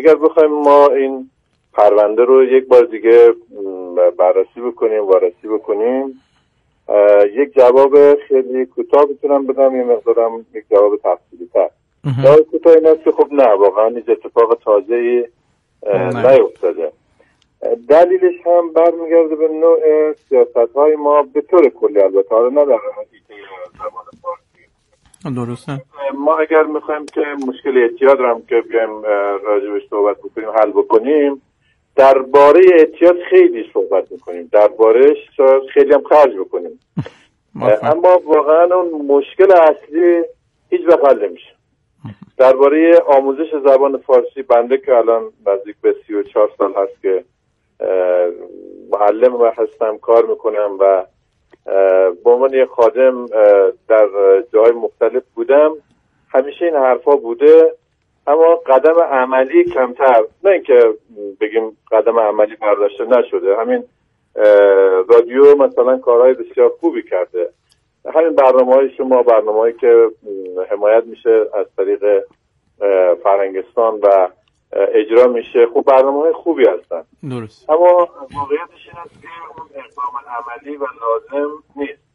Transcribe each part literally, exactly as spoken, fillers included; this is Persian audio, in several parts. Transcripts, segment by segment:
اگر بخوایم ما این پرونده رو یک بار دیگه بررسی بکنیم وارسی بکنیم، یک جواب خیلی کوتاه میتونم بدم، یه مقدارم یک جواب تفصیلی تر. جواب کوتاه این است که خب نه، واقعا هیچ اتفاق تازه‌ای نیفتاده. دلیلش هم برمیگرده به نوع سیاست‌های ما به طور کلی، البته حالا نه در حقیقت زبان فارسی. درسته. ما اگر میخوایم که مشکل اعتیاد رو هم که بیایم راجبش صحبت بکنیم حل بکنیم، درباره اعتیاد خیلی صحبت میکنیم، دربارهش خیلی هم خرج بکنیم، اما واقعا اون مشکل اصلی هیچ وقت حل نمیشه. درباره آموزش زبان فارسی، بنده که الان نزدیک به سی و چهار سال هست که معلم و هستم، کار میکنم و به عنوان یک خادم در جای مختلف بودم، همیشه این حرفا بوده، اما قدم عملی کمتر. نه اینکه بگیم قدم عملی برداشته نشده، همین رادیو مثلا کارهای بسیار خوبی کرده، همین برنامه‌های شما، برنامه‌هایی که حمایت میشه از طریق فرهنگستان و اجرا میشه، خب برنامه‌های خوبی هستن. درست. اما واقعیتش این است که اون اقدام عملی و لازم نیست.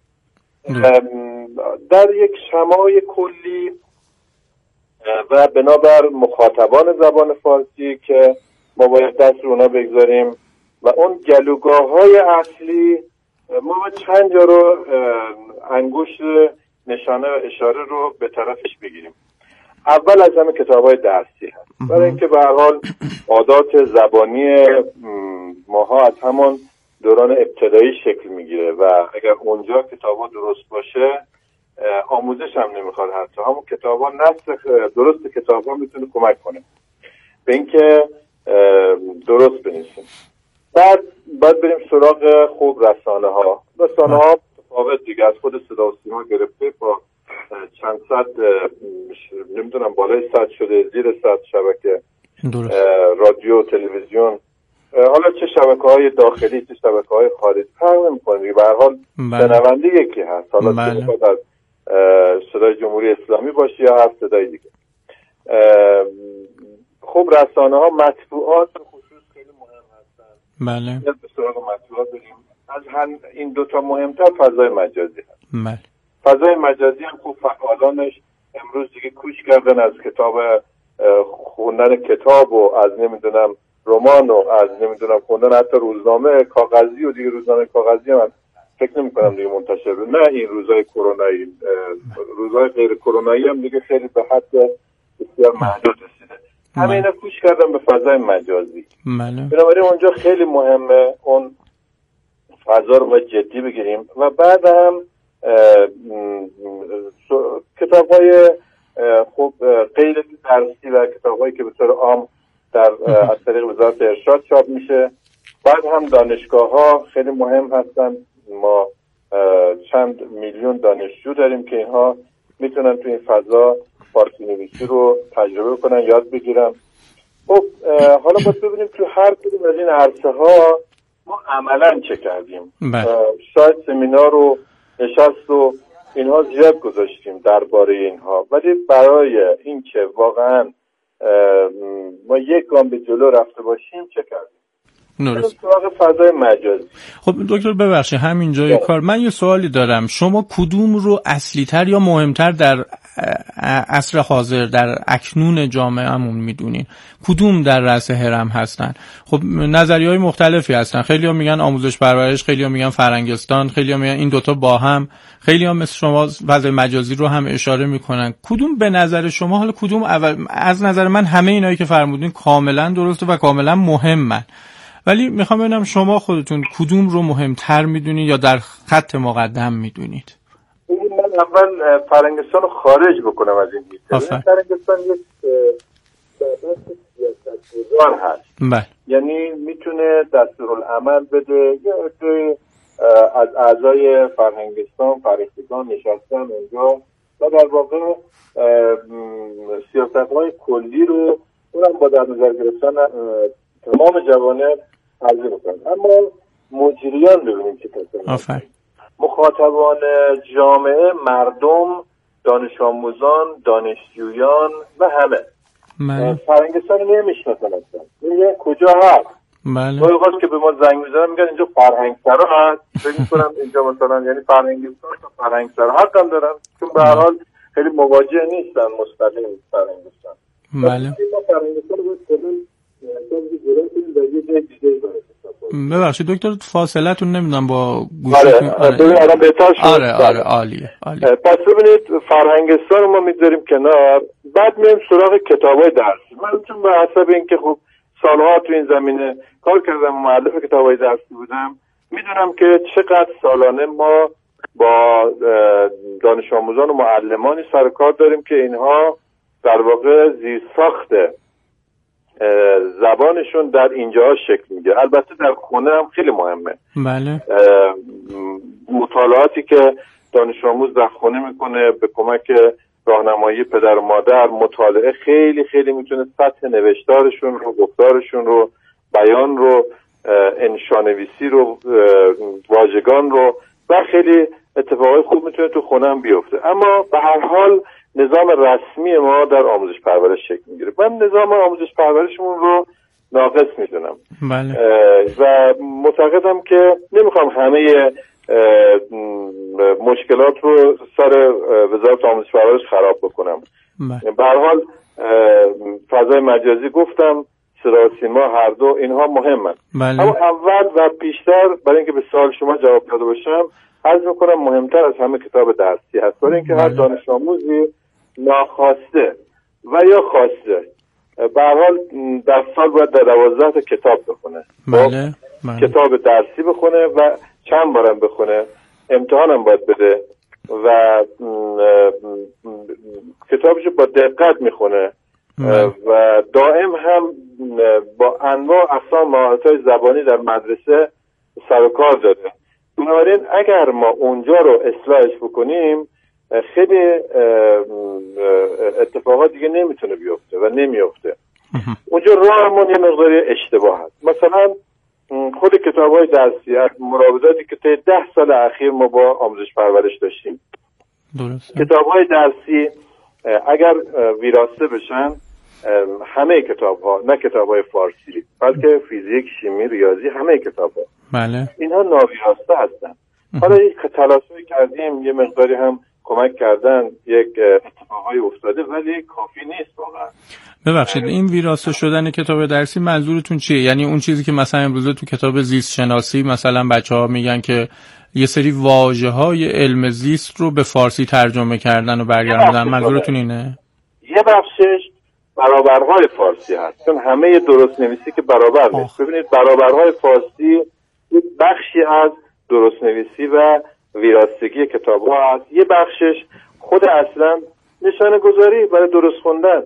در یک شمای کلی و بنابر مخاطبان زبان فارسی که ما باید دست رو اونا بگذاریم و اون گلوگاه‌های اصلی، ما باید چند جا رو انگشت نشانه و اشاره رو به طرفش بگیریم. اول از همه کتاب‌های درسی هست، برای اینکه به هر حال عادات زبانی ماها از همون دوران ابتدایی شکل میگیره و اگر اونجا کتاب‌ها درست باشه، آموزش هم نمیخواد. حتی همون کتاب‌ها، نسخ درست کتاب‌ها میتونه کمک کنه به اینکه درست بنویسیم. بعد باید بریم سراغ خوب رسانه ها. رسانه ها متفاوت دیگه، از خود صدا و سیما گرفته با چند صد، نمیدونم بالای صد شده، زیر صد شبکه رادیو، تلویزیون، حالا چه شبکه های داخلی چه شبکه های خارجی فرق نمی‌کنه دیگه، به هر حال شنونده یکی هست، حالا چه میخواد از صدای جمهوری اسلامی باشه یا هر صدای دیگه. خب رسانه ها، مطبوعات خصوص خیلی مهم هستن. بله. به سراغ مطبوعات بریم. از هم این دوتا مهمتر فضای مجازی هست. بله. فضای مجازی هم خوب فعالانش امروز دیگه کوچ کردن از کتاب، خوندن کتاب و از نمیدونم رمان و از نمیدونم خوندن حتی روزنامه کاغذی و دیگه روزنامه کاغذی هم فکر نمی کنم دیگه منتشر بشه. نه این روزهای کرونایی، روزهای غیر کرونایی هم دیگه خیلی به حد بسیار محدود رسیده. همه اینا کوچ کردن به فضای مجازی. بنابراین اونجا خیلی مهمه اون فضا رو باید جدی بگیریم و بعد هم کتاب های خوب غیر درسی و کتاب هایی که به طور عام در از طریق وزارت ارشاد چاپ میشه. بعد هم دانشگاه ها خیلی مهم هستن. ما چند میلیون دانشجو داریم که اینها میتونن تو این فضا فارسی نویسی رو تجربه کنن، یاد بگیرن. خب حالا باید ببینیم تو هر کدوم از این عرصه ها ما عملا چه کردیم. شاید سمینار رو نشست و اینها زیاد گذاشتیم درباره اینها، ولی برای این که واقعا ما یک گام به جلو رفته باشیم چه کردیم؟ درست. سراغ فضای مجازی. خب دکتر ببخشید همین جای کار من یه سوالی دارم. شما کدوم رو اصلی تر یا مهمتر در عصر حاضر، در اکنون جامعهمون میدونین؟ کدوم در رأس هرم هستن؟ خب نظریه‌های مختلفی هستن. خیلی‌ها میگن آموزش پرورش، خیلی‌ها میگن فرهنگستان، خیلی‌ها میگن این دوتا با هم، خیلی‌ها مثل شما فضای مجازی رو هم اشاره میکنن. کدوم به نظر شما، حالا کدوم اول؟ از نظر من همه اینایی که فرمودین کاملا درسته و کاملا مهمن، ولی میخوام ببینم شما خودتون کدوم رو مهمتر میدونید یا در خط مقدم میدونید؟ من اول فرهنگستان رو خارج بکنم از این دیگه. فرهنگستان یک سیاستگزار هست. بله. یعنی میتونه دستورالعمل بده. یا از اعضای فرهنگستان، فرهنگستان نشستن اونجا و در واقع سیاست‌های کلی رو اونم با در نظر گرفتن تمام جوانب عرضه میکنن. اما مجریان ببینیم چه کسانی. آفرین. مخاطبان جامعه، مردم، دانش آموزان، دانشجویان و همه. فرهنگستان نمیشناسن اصلا، میگه کجا هست. بله. اوقات که به ما زنگ میزنن میگن اینجا فرهنگسرا هست، فکر میکنم اینجا مثلا یعنی فرهنگستان تا فرهنگسرا حق هم دارن، چون به هر حال خیلی مواجه نیستن مستقیم فرهنگستان. بله. ما فرهنگستان رو کلا ببخشید دکتر فاصلتون نمیدونم با گوشتون. آره آره آره بهتر شد. آره آره عالیه عالیه. پس ببینید فرهنگستان ما میذاریم کنار، بعد میایم سراغ کتابای درسی. من چون به حسب اینکه خب سالها تو این زمینه کار کردم و مؤلف کتابای درسی بودم، میدونم که چقدر سالانه ما با دانش آموزان و معلمانی سر کار داریم که اینها در واقع زیرساخت زبانشون در اینجا شکل میگیره. البته در خونه هم خیلی مهمه. بله. مطالعاتی که دانش آموز در خونه میکنه به کمک راهنمایی پدر و مادر، مطالعه خیلی خیلی میتونه سطح نوشتارشون رو، گفتارشون رو، بیان رو، انشانویسی رو، واژگان رو و خیلی اتفاقای خوب میتونه تو خونه هم بیفته. اما به هر حال نظام رسمی ما در آموزش پرورش شکل میگیره. من نظام آموزش پرورشمون رو ناقص میدونم. بله. و معتقدم که نمیخوام همه مشکلات رو سر وزارت آموزش پرورش خراب بکنم. بله. به هر حال فضای مجازی گفتم، صدا سیما، هر دو اینها مهمن. بله. اما اول و پیشتر برای اینکه به سوال شما جواب داده باشم، عرض میکنم مهمتر از همه کتاب درسی هست، برای اینکه هر دانش آموزی ناخواسته و یا خواسته به هر حال در سال باید در دوازده تا کتاب بخونه. بله. بله. کتاب درسی بخونه و چند بارم بخونه، امتحانم باید بده و کتابشو با دقت میخونه و دائم هم با انواع اقسام مهارت‌های زبانی در مدرسه سر و کار داره. بنابراین اگر ما اونجا رو اصلاحش بکنیم خیلی اتفاقات دیگه نمیتونه بیفته و نمیفته. اونجا راهمون یه مقداری اشتباه هست. مثلا خود کتاب‌های درسی، مراوداتی که طی ده سال اخیر ما با آموزش پرورش داشتیم، درسته. کتاب‌های درسی اگر ویراسته بشن، همه کتاب‌ها، نه کتاب‌های فارسی بلکه فیزیک، شیمی، ریاضی، همه کتاب‌ها، بله، اینها ناویراسته هستن. حالا یک تلاشی کردیم، یه مقداری هم کمک کردن، یک اتفاقای افتاده، ولی کافی نیست واقعا. ببخشید این ویراسته شدن کتاب درسی منظورتون چیه؟ یعنی اون چیزی که مثلا امروزه تو کتاب زیست شناسی مثلا بچه‌ها میگن که یه سری واژه‌های علم زیست رو به فارسی ترجمه کردن و برگردوندن، منظورتون اینه؟ یه بخشش برابرهای فارسی هست، چون همه درست نویسی که برابر نیست. ببینید برابرهای فارسی یک بخشی از درست نویسی و ویراستگی کتاب ها هست، یه بخشش خود اصلا نشانه گذاری برای درست خوندن.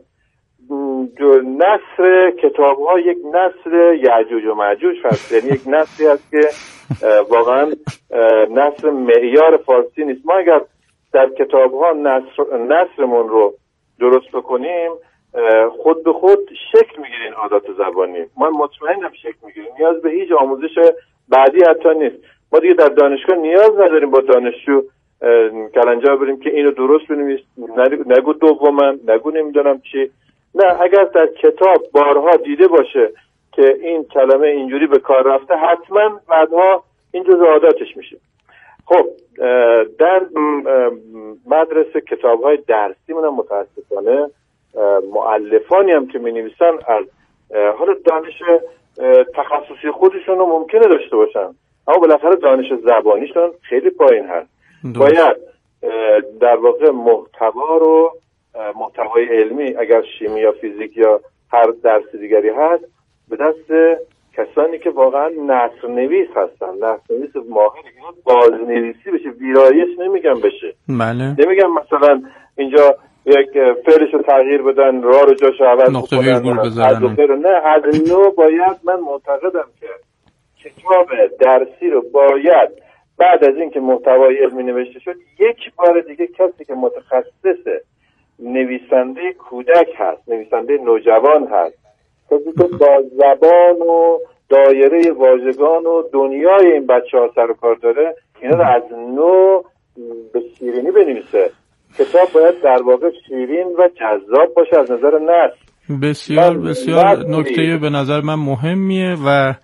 نثر کتاب ها یک نثر یعجوج و معجوج هست، یعنی یک نثری هست که واقعا نثر معیار فارسی نیست. ما اگر در کتاب ها نثر نثرمون رو درست بکنیم، خود به خود شکل میگیره این عادات زبانی. من مطمئنم شکل میگیره، نیاز به هیچ آموزش بعدی حتی نیست. ما دیگه در دانشگاه نیاز نداریم با دانشجو کلنجا بریم که اینو درست بنویس، نگو دومن، نگو نمیدونم چی. نه، اگر در کتاب بارها دیده باشه که این کلمه اینجوری به کار رفته، حتما بعدها این جزء عاداتش میشه. خب در مدرسه کتاب‌های درسی منم متاسفانه مؤلفانی هم که می‌نویسن از حالا دانش تخصصی خودشون رو ممکنه داشته باشن، اما بالاخره دانش زبانیشون خیلی پایین هست. باید در واقع محتوا رو، محتوای علمی اگر شیمی یا فیزیک یا هر درس دیگری هست، به دست کسانی که واقعا نثر نویس هستن، نثر نویس ماهر، اینا بازنویسی بشه، ویرایش نمیگم بشه. بله. نمیگم مثلا اینجا یک فعلش رو تغییر بدن، را رو جاش عوض نقطه ویرگول بذارن. نه، از نو باید، من معتقدم که کتاب درسی رو باید بعد از اینکه محتوای علمی نوشته شد، یک بار دیگه کسی که متخصص نویسنده کودک هست، نویسنده نوجوان هست، کسی که با زبان و دایره واژگان و دنیای این بچه ها سر و کار داره، اینا رو از نو به شیرینی بنویسه. کتاب باید در واقع شیرین و جذاب باشه از نظر نثر. بسیار بسیار نکته به نظر من مهمیه و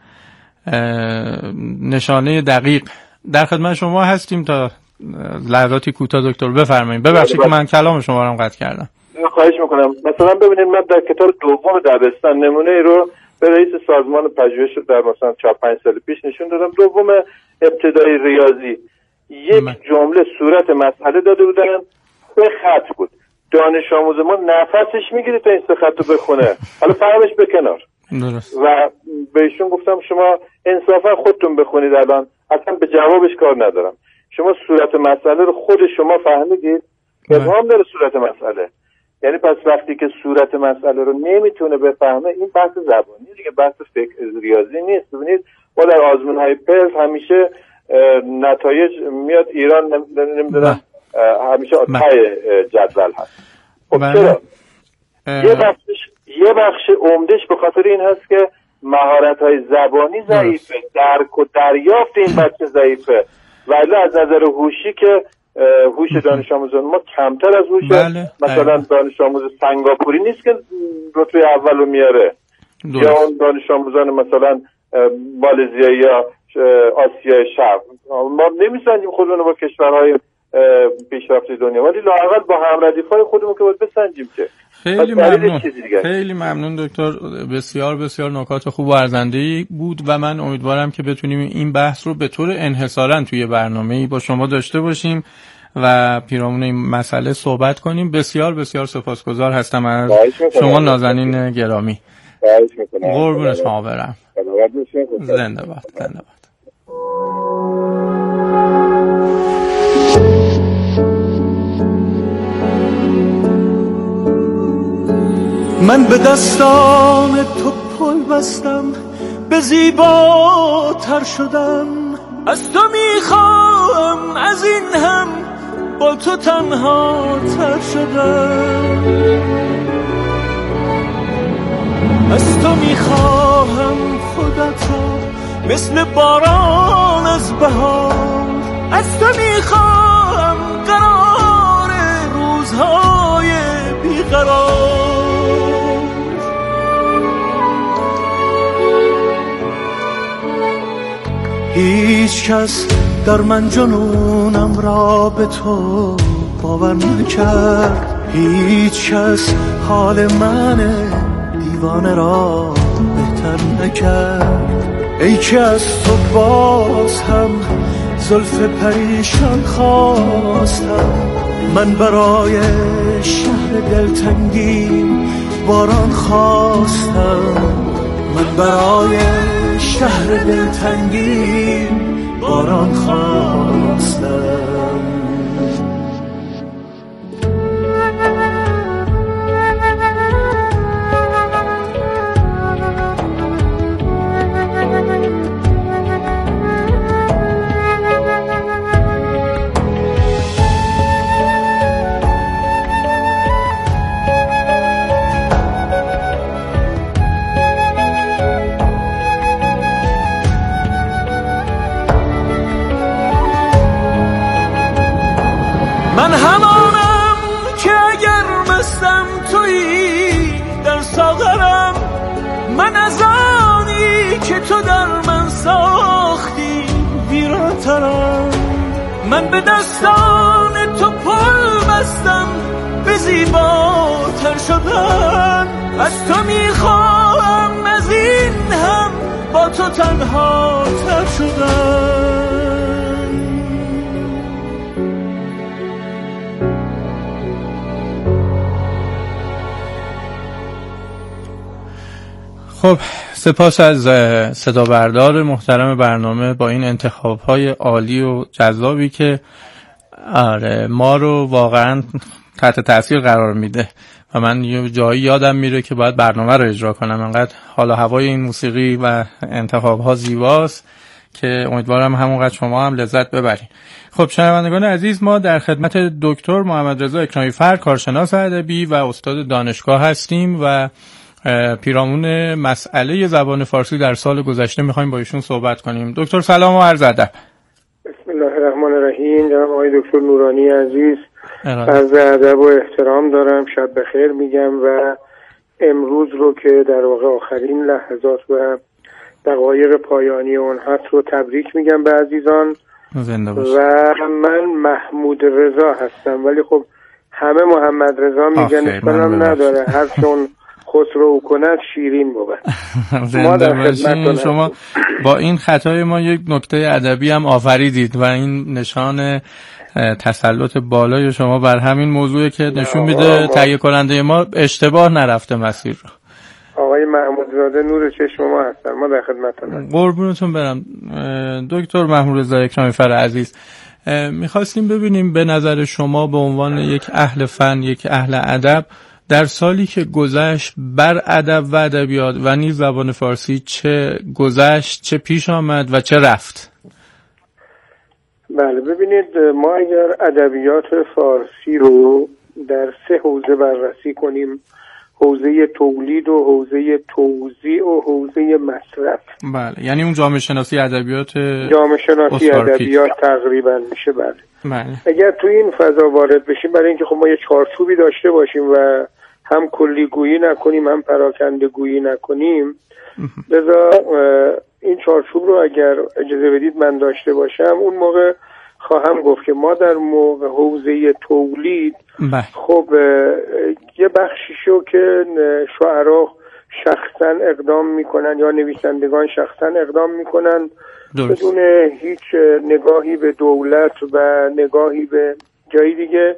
نشانه دقیق. در خدمت شما هستیم تا لحظاتی کوتاه دکتر. بفرمایید. ببخشید که من کلام شما رو قطع کردم. خواهش میکنم. مثلا ببینید من در کتاب دوم دبستان نمونه ای رو به رئیس سازمان پژوهش در مثلا چهار پنج سال پیش نشون دادم. دوم ابتدایی ریاضی یک من. جمله صورت مسئله داده بودن، به خط بود. دانش آموز ما نفسش میگیره تا این سه خط رو بخونه، حالا فهمش به کنار. درست. و بهشون گفتم شما انصافا خودتون بخونید، الان اصلا به جوابش کار ندارم. شما صورت مسئله رو خود شما فهمیدید، ابهام داره صورت مسئله. یعنی پس وقتی که صورت مسئله رو نمیتونه بفهمه، این بحث زبانی دیگه، بحث فکر ریاضی نیست. ببینید ما در آزمون‌های پرس همیشه نتایج میاد ایران، نمیدونم همیشه تای جدول هست. خب چرا؟ یه بخشش یه بخش عمدهش به خاطر این هست که مهارت‌های زبانی ضعیفه، درک و دریافت این بچه ضعیفه. ولی از نظر هوشی که هوش دانش آموزان ما کمتر از هوش بله. مثلا دانش آموز سنگاپوری نیست که رتبه اولو میاره، یا اون دانش آموزان مثلا مالزیایی یا آسیای شرق. ما نمیسنجیم خودمون با کشورهای پیشرفته دنیا، ولی لااقل با همردیفای خودمون که باید بسنجیم. که خیلی ممنون خیلی ممنون دکتر، بسیار بسیار نکات خوب و ارزنده‌ای بود و من امیدوارم که بتونیم این بحث رو به طور انحصاراً توی برنامه‌ای با شما داشته باشیم و پیرامون این مسئله صحبت کنیم. بسیار بسیار سپاسگزار هستم از شما نازنین گرامی. قربون شما برم. زنده باد. زنده باد. من به دستان تو پل بستم، به زیباتر شدم. از تو میخوام از این هم با تو تنها تر شدم. از تو میخواهم خودت را مثل باران از بهار. از تو میخواهم قرار روزهای بیقرار. هیچ کس در من جنونم را به تو باور نکرد. هیچ کس حال من دیوانه را بهتر نکرد. ای که از تو باز هم زلف پریشان خواستم. من برای شهر دلتنگیم باران خواستم. من برای شهر دلتنگیم باران خواستم. من همانم که اگر مستم تویی در ساغرم. من از آنی که تو در من ساختی ویرانترم. من به دستان تو پل بستم، به زیباتر شدن. از تو میخواهم از این هم با تو تنها تر شدن. خب سپاس از صدا بردار محترم برنامه با این انتخاب‌های عالی و جذابی که آره ما رو واقعا تحت تاثیر قرار میده و من یه جایی یادم میره که باید برنامه رو اجرا کنم. انقدر حال و هوای این موسیقی و انتخاب‌ها زیباست که امیدوارم همونقدر شما هم لذت ببرید. خب شنوندگان عزیز، ما در خدمت دکتر محمد رضا اکرامی‌فر، کارشناس ادبی و استاد دانشگاه هستیم و پیرامون مسئله زبان فارسی در سال گذشته میخوایم با ایشون صحبت کنیم. دکتر سلام و عرض ادب. بسم الله الرحمن الرحیم. جناب آقای دکتر نورانی عزیز، عرض ادب و احترام دارم. شب بخیر میگم و امروز رو که در واقع آخرین لحظات و دقایق پایانی اون هست رو تبریک میگم به عزیزان. زنده باش. و من محمود رضا هستم، ولی خب همه محمد رضا میگن، اشکالم نداره، هر چون خسرو کند شیرین بود. زنده باشین. شما با این خطای ما یک نکته ادبی هم آفریدید و این نشان تسلط بالای شما بر همین موضوع که نشون میده تهیه کننده ما اشتباه نرفته مسیر رو. آقای محمودزاده نور چشم ما هستن، ما در خدمتتونیم. قربونتون برم. دکتر محمود رضا اکرامی‌فر عزیز، میخواستیم ببینیم به نظر شما به عنوان یک اهل فن، یک اهل ادب، در سالی که گذشت بر ادب و ادبیات و نیز زبان فارسی چه گذشت، چه پیش آمد و چه رفت؟ بله ببینید، ما اگر ادبیات فارسی رو در سه حوزه بررسی کنیم، حوزه تولید و حوزه توزیع و حوزه مصرف، بله، یعنی اون جامعه شناسی ادبیات جامعه شناسی ادبیات تقریبا میشه. بله. بله اگر تو این فضا وارد بشیم، برای اینکه خب ما یه چارچوبی داشته باشیم و هم کلیگویی نکنیم هم پراکنده گویی نکنیم، لذا این چارچوب رو اگر اجازه بدید من داشته باشم، اون موقع خواهم گفت که ما در موقع حوزه تولید بله. خب یه بخشیشو که شاعرها شخصا اقدام میکنن یا نویسندگان شخصا اقدام میکنن بدون هیچ نگاهی به دولت و نگاهی به جایی دیگه،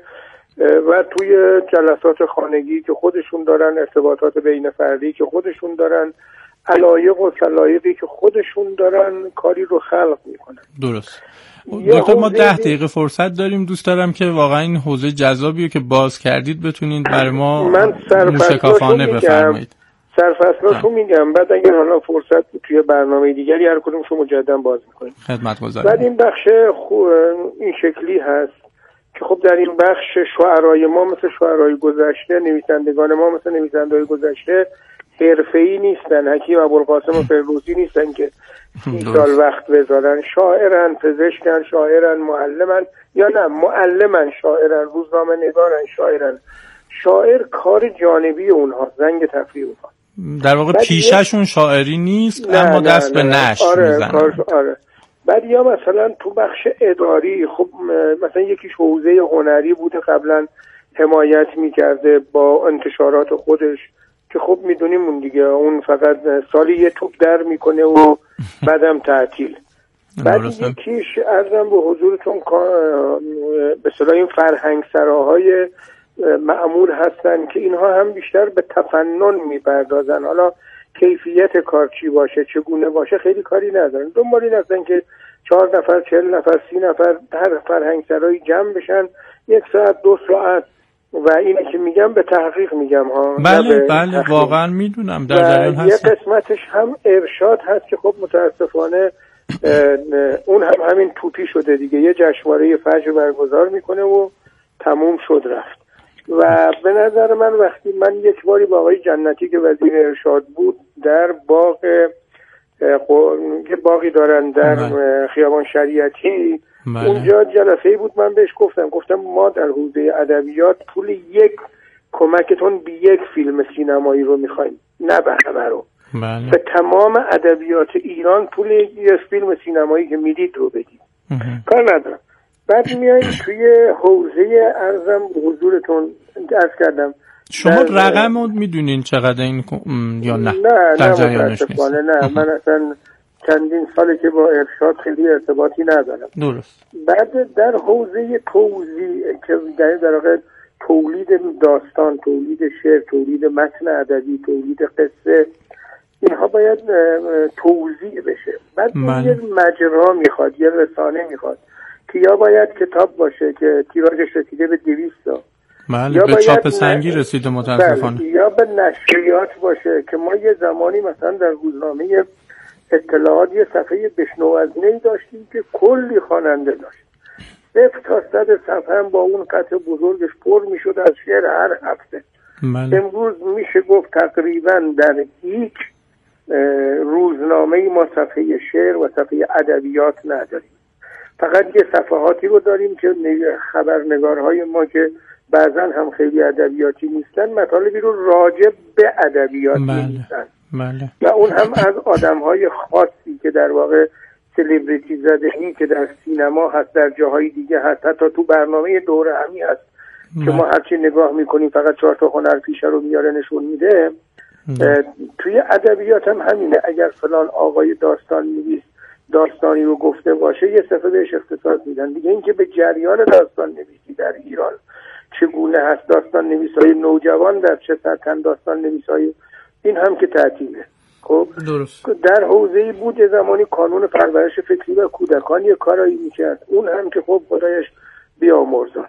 و توی جلسات خانگی که خودشون دارن، ارتباطات بین فردی که خودشون دارن، علایق و سلایقی که خودشون دارن، کاری رو خلق میکنن. درست. دکتر ما ده دقیقه فرصت داریم، دوست دارم که واقعا این حوزه جذابیه که باز کردید بتونید برای ما موشکافانه بفرمایید. سرفصلاشو میگم، بعد اگر حالا فرصت بود توی برنامه دیگری هر کدومشو مجددا باز میکنیم. خدمتگزارم. بعد این بخش این شکلی هست که خب در این بخش شاعرای ما مثل شاعرای گذشته، نویسندگان ما مثل نویسنده‌های گذشته حرفه‌ای نیستن، حکیم ابوالقاسم و فردوسی نیستن که سی سال وقت بذارن. شاعرن، پزشکن، شاعرن، معلمن، یا نه معلمن، شاعرن، روزنامه نگارن، شاعرن. شاعر کار جانبی اونها، زنگ تفریح اونها. در واقع پیشه‌شون شاعری نیست، نه اما دست نه نه به نشر آره میزنن. آره. بعد یا مثلا تو بخش اداری، خب مثلا یکیش حوزه هنری بوده، قبلا حمایت میکرده با انتشارات خودش که خب میدونیم اون دیگه، اون فقط سالی یه توپ در میکنه و بعدم تعطیل. بعد یکیش ارزم به حضورتون به اصطلاح این فرهنگ سراهای معمول هستن که اینها هم بیشتر به تفنن میپردازن. حالا کیفیت کار چی باشه، چگونه باشه، خیلی کاری ندارن. دنبال این هستن که چهار نفر، چهل نفر، سی نفر هر فرهنگ سرایی جمع بشن، یک ساعت، دو ساعت، و اینی که میگم به تحقیق میگم ها. بله بله واقعا میدونم در جریان هستم. یه قسمتش هم ارشاد هست که خب متاسفانه اون هم همین توپی شده دیگه، یه جشنواره فجر برگزار میکنه و تموم شد رفت. و به نظر من وقتی من یک باری با آقای جنتی که وزیر ارشاد بود در باغ که باقی دارن در بله. خیابان شریعتی بله. اونجا جلسه‌ای بود، من بهش گفتم گفتم ما در حوزه ادبیات پول یک کمکتون به یک فیلم سینمایی رو میخوایم، نه به همه رو. بله. به تمام ادبیات ایران پول یک فیلم سینمایی که میدید رو بدید. کار ندارم. بعد میاییم توی حوزه ارزم حضورتون عرض کردم، شما رقم رو میدونین چقدر این یا نه؟ نه در جریانش نیست. نه من اصلا چندین ساله که با ارشاد خیلی ارتباطی ندارم. درست. بعد در حوزه توزیع که در واقع تولید داستان، تولید شعر، تولید متن ادبی، تولید قصه، اینها باید توزیع بشه. بعد یه مجرا میخواد، یه رسانه میخواد که یا باید کتاب باشه که تیراژش رسیده به دویست تا، بله به چاپ سنگی رسیده متاسفانه، یا به نشریات باشه که ما یه زمانی مثلا در روزنامه اطلاعات یه صفحه بشنو از نی داشتیم که کلی خواننده داشت، صفر تا صد صفحه هم با اون قطع بزرگش پر میشد از شعر هر هفته. بله. امروز میشه گفت تقریبا در هیچ روزنامه‌ای ما صفحه شعر و صفحه ادبیات نداریم، فقط یه صفحاتی رو داریم که خبرنگارهای ما که بعضا هم خیلی ادبیاتی نیستن، مطالبی رو راجع به ادبیات می‌نویسن. بله. و اون هم از آدم‌های خاصی که در واقع سلبریتی زدگی که در سینما هست، در جاهای دیگه هست، حتی تو برنامه دوره همی هست بله. که ما هرچی نگاه میکنیم فقط چهار تا هنرپیشه رو میاره نشون میده. توی ادبیات هم همینه، اگر فلان آقای داستان نویس داستانی رو گفته باشه یه صفحه بهش اختصاص میدن دیگه. اینکه به جریان داستان نویسی در ایران چگونه هست، داستان نویسای نوجوان در چه سطح، داستان نویسای این هم که تعطیله. خب درست. در حوزه‌ای بود زمانی کانون پرورش فکری و کودکان یه کارایی میکرد، اون هم که خب خدایش بیامرزان.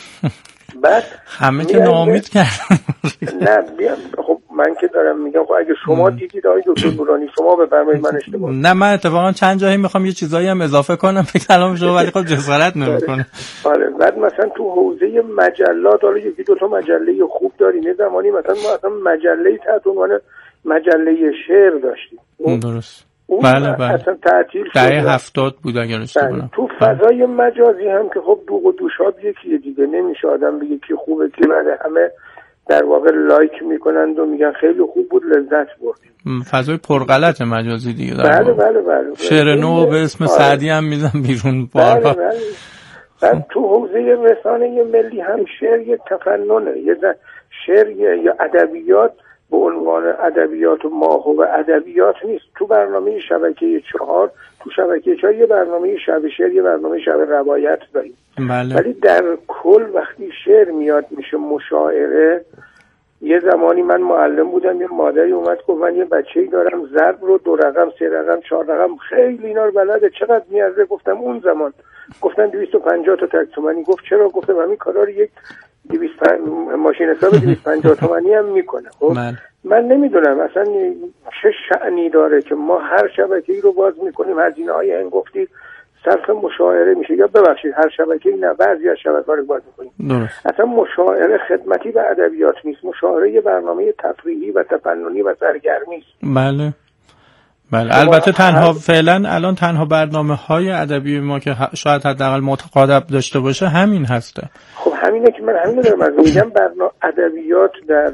بعد همه که ناامید کرد. نه بیام خب من که دارم میگم خب اگه شما دیدید آقای دکتر نورانی شما بفرمایید من اشتباه. نه من اتفاقا چند جایی میخوام یه چیزایی هم اضافه کنم به کلام شما ولی خب جسارت نمیکنه. آره بعد مثلا تو حوزه مجلات حالا یکی دو تا مجله خوب داریم. یه زمانی مثلا ما اصلا مجله تحت عنوان مجله شعر داشتیم. درست. بله بله. اصلا تعطیل شد. دهه هفتاد بود اگر اشتباه نکنم. تو فضای مجازی هم که خب دوغ و دوشاب یکیه دیگه، نمیشه آدم بگه کی خوبه کی بده، همه در واقع لایک میکنند و میگن خیلی خوب بود لذت بردیم. فضای پرغلط مجازی دیگه در بله بله بله. شعر نو به اسم سعدی هم میزن بیرون بارها. بله بله. بعد تو حوزه رسانه ملی هم شعر یه تفننه، یه شعر یا ادبیات به عنوان ادبیات و ماهو و ادبیات نیست. تو برنامه شبکه چهار تو شبکه چهار یه برنامه شب شعر یه برنامه شب روایت داریم. بله. ولی در کل وقتی شعر میاد میشه مشاعره. یه زمانی من معلم بودم، یه مادری اومد گفت من یه بچه‌ای دارم ضرب رو دو رقم سه رقم چهار رقم خیلی اینا رو بلده، چقدر میارزه؟ گفتم اون زمان گفتن دویست و پنجاه تا تک تومانی. گفت چرا؟ گفتم همین کارا رو یک دویست پن... ماشین حساب دویست و پنجاه تومانی هم میکنه. خب من, من نمیدونم اصلا چه شأنی داره که ما هر شبکه‌ای رو باز میکنیم هزینه های هنگفتی صرف مشاعره میشه، یا ببخشید هر شبکه‌ای نه بعضی از شبکه‌ها رو باز میکنیم. اصلا مشاعره خدمتی به ادبیات نیست، مشاعره یه برنامه تفریحی و تفننی و سرگرمی است. بله بله. البته تنها فعلا الان تنها برنامه‌های ادبی ما که شاید حداقل متقاعد داشته باشه همین هسته. خب همینه که من همین دارم از میگم برنامه ادبیات در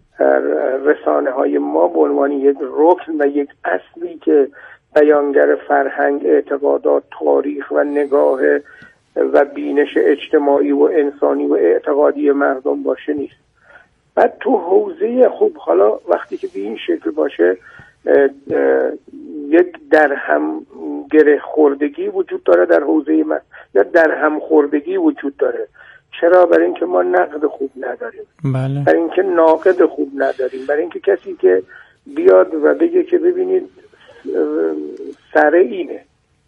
رسانه‌های ما به عنوان یک رکن و یک اصلی که بیانگر فرهنگ، اعتقادات، تاریخ و نگاه و بینش اجتماعی و انسانی و اعتقادی مردم باشه نیست. بعد تو حوزه خوب حالا وقتی که به این شکل باشه اه اه یک در هم گره خوردگی وجود داره در حوزه من، یا در هم خوردگی وجود داره. چرا؟ برای اینکه ما نقد خوب نداریم. بله. برای اینکه ناقد خوب نداریم. برای اینکه کسی که بیاد و بگه که ببینید سره اینه.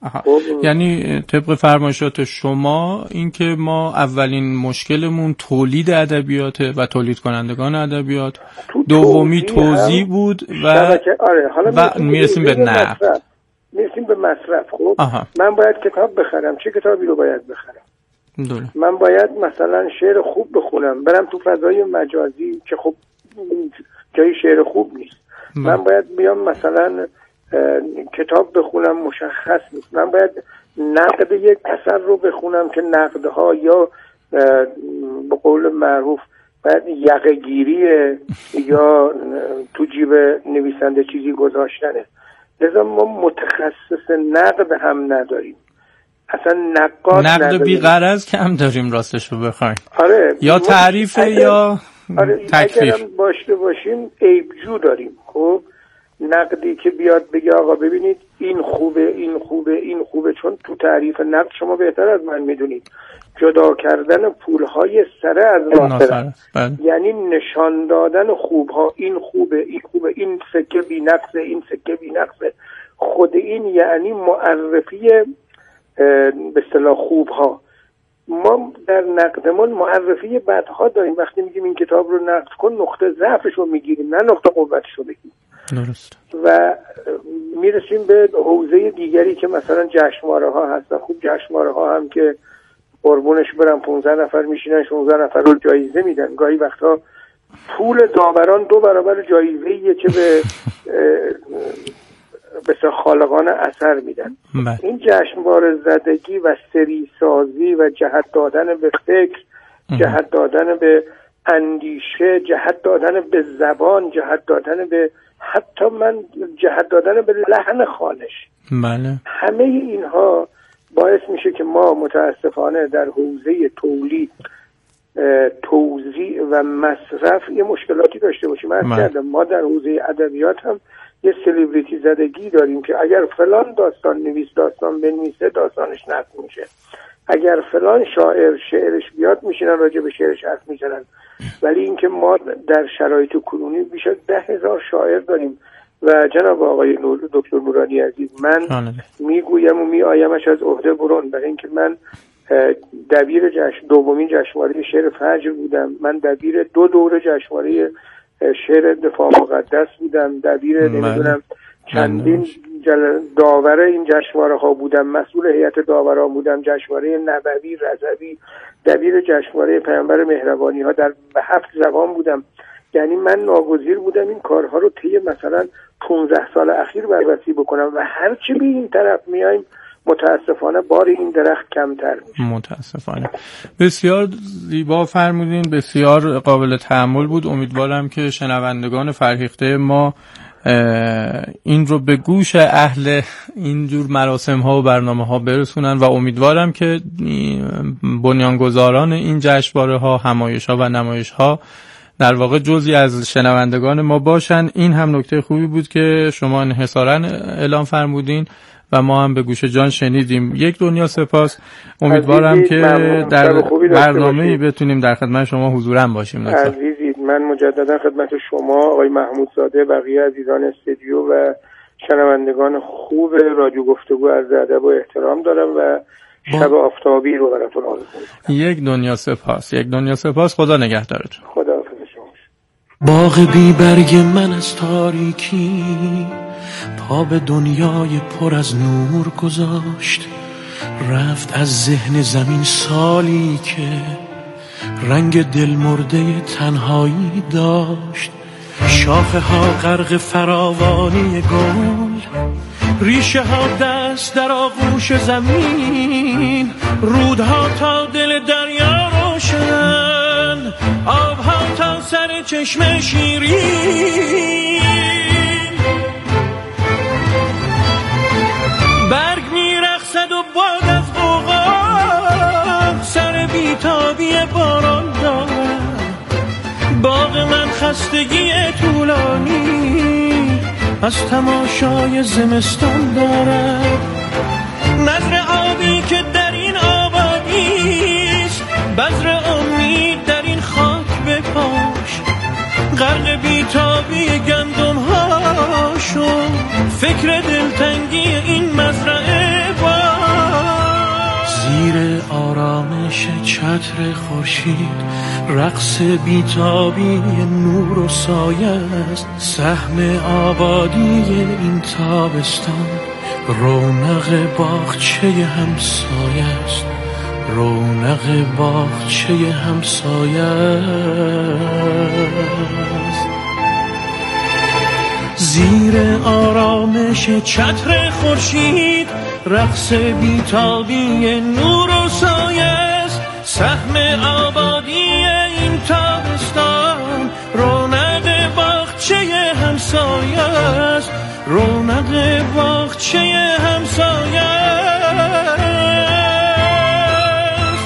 یعنی طبق فرمایشات شما این که ما اولین مشکلمون تولید ادبیاته و تولید کنندگان ادبیات، دومی توزیع بود و آره حالا و میرسیم به نقد، میرسیم به مصرف. خب من باید کتاب بخرم، چه کتابی رو باید بخرم؟ دوله. من باید مثلا شعر خوب بخونم، برم تو فضای مجازی که خب جای شعر خوب نیست. من باید بیام مثلا کتاب بخونم، مشخص نیست. من باید نقد یک اثر رو بخونم که نقدها یا به قول معروف باید یقه گیریه یا تو جیب نویسنده چیزی گذاشتنه. لذا ما متخصص نقد هم نداریم، اصلا نقاد نقد نداریم. بی غرض کم داریم راستش رو بخوایم. آره یا تعریفه اگر... یا آره تکفیر. اگرم داشته باشیم عیبجو داریم. خب نقدی که بیاد بگه آقا ببینید این خوبه این خوبه این خوبه، چون تو تعریف نقد شما بهتر از من میدونید جدا کردن پولهای سره از ناصره، یعنی نشان دادن خوبها، این خوبه این خوبه، این سکه بی نقصه این سکه بی نقصه. خود این یعنی معرفی به اصطلاح خوبها. ما در نقدمون معرفی بدها داریم. وقتی میگیم این کتاب رو نقد کن نقطه ضعفش رو میگیریم نه نقطه قوتش رو بگیریم. درست. و میرسیم به حوزه دیگری که مثلا جشنواره ها هستن. خوب جشنواره ها هم که قربونش برم پانزده نفر میشینن شانزده نفر رو جایزه میدن. گاهی وقتا پول داوران دو برابر جایزه‌ایه که به به خالقان اثر میدن. این جشنواره زدگی و سری سازی و جهت دادن به فکر جهت دادن به اندیشه، جهت دادن به زبان، جهت دادن به حتی من جهت دادن به لحن خوانش. بله. همه اینها باعث میشه که ما متاسفانه در حوزه تولید، توزیع و مصرف یه مشکلاتی داشته باشیم. من کردم ما در حوزه ادبیات هم یه سلبریتی زدگی داریم که اگر فلان داستان نویس داستان بنویسه داستانش نقد میشه، اگر فلان شاعر شعرش بیاد میشینن راجع به شعرش حرف میزنن. ولی اینکه ما در شرایط کنونی بیش از ده هزار شاعر داریم و جناب آقای نور دکتر نورانی عزیز، من میگویم و میآیمش از عهده برون، برای اینکه من دبیر جشن دومین جشنواره شعر فجر بودم، من دبیر دو دوره جشنواره شعر دفاع مقدس بودم، دبیر نمیدونم چندین جل... داور این جشنواره ها بودم، مسئول هیئت داوران بودم، جشنواره نبوی رضوی، دبیر جشنواره پیامبر مهربانی ها در هفت زبان بودم. یعنی من ناگزیر بودم این کارها رو طی مثلا پانزده سال اخیر بررسی بکنم و هرچی به این طرف میایم متاسفانه بار این درخت کمتر میشه. متاسفانه. بسیار زیبا فرمودین، بسیار قابل تأمل بود. امیدوارم که شنوندگان فرهیخته ما این رو به گوش اهل اینجور مراسم ها و برنامه ها برسونن و امیدوارم که بنیانگذاران این جشنواره ها، همایش ها و نمایش ها در واقع جزئی از شنوندگان ما باشن. این هم نکته خوبی بود که شما انحصاراً اعلام فرمودین و ما هم به گوش جان شنیدیم. یک دنیا سپاس. امیدوارم که در برنامه‌ای بتونیم در خدمت شما حضوراً باشیم. عزیزید، من مجددا خدمت شما آقای محمود زاده، بقیه عزیزان استودیو و شنوندگان خوب رادیو گفتگو عرض ادب و احترام دارم و شب آفتابی رو براتون آرزو می‌کنم. یک دنیا سپاس. یک دنیا سپاس. خدا نگهدارتون. خدا حافظ شما. باغ بی برگ من از تاریکی پا به دنیای پر از نور گذاشت، رفت از ذهن زمین سالی که رنگ دل مرده تنهایی داشت. شاخه ها غرق فراوانی گل، ریشه ها دست در آغوش زمین، رودها تا دل دریا روشن، آبها تا سر چشم شیرین. برگ میرقصد و باد از غوغا، سر بیتابی باران دارد. باغ من خستگی طولانی از تماشای زمستان دارد. نظر آبی که در این آبادیست، بذر امید در این خاک بپاش. غرق بیتابی گندم ها شد، فکر دلتنگی این مزرعه باش. زیر آرامش چتر خورشید رقص بیتابی نور و سایه است. سهم آبادی این تابستان رونق باغچه همسایه است. رونق باغچه همسایه است. زیر آرامش چتر خورشید رقص بیتابی نور و سایه است. سهم آبادی این تابستان رونق باغچه همسایه است. رونق باغچه همسایه است.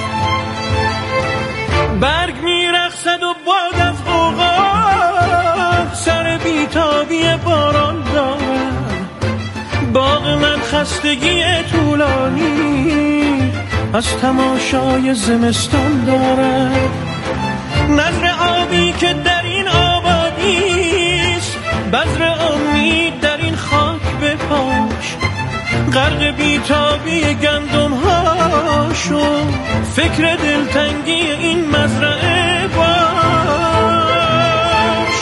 برگ میرقصد و باد از غوغا، سر بیتابی باران دارد. باغ من خستگی طولانی از تماشای زمستان دارد. نظر آبی که در این آبادیست، بذر امید در این خاک بپاش. غرق بیتابی گندم ها شد، فکر دلتنگی این مزرعه باش.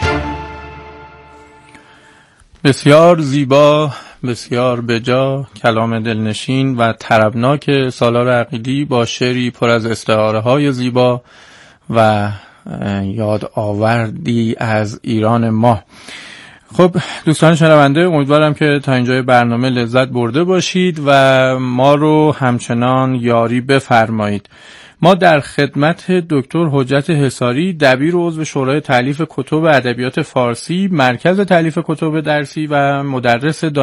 بسیار زیبا، بسیار بجا، کلام دلنشین و طربناک سالار عقیلی با شعری پر از استعاره های زیبا و یاد آوردی از ایران ما. خب دوستان شنونده، امیدوارم که تا اینجای برنامه لذت برده باشید و ما رو همچنان یاری بفرمایید. ما در خدمت دکتر حجت حصاری، دبیر و عضو شورای تالیف کتب ادبیات فارسی، مرکز تالیف کتب درسی و مدرس